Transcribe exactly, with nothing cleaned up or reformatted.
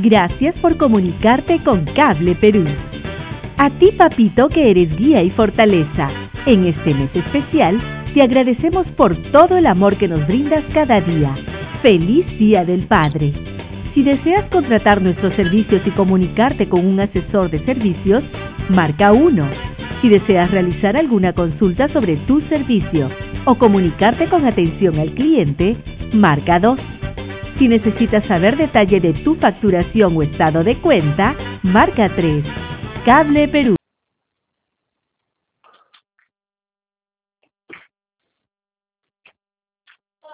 Gracias por comunicarte con Cable Perú. A ti, papito, que eres guía y fortaleza. En este mes especial, te agradecemos por todo el amor que nos brindas cada día. ¡Feliz Día del Padre! Si deseas contratar nuestros servicios y comunicarte con un asesor de servicios, marca uno. Si deseas realizar alguna consulta sobre tu servicio o comunicarte con atención al cliente, marca dos. Si necesitas saber detalle de tu facturación o estado de cuenta, marca tres. Cable Perú.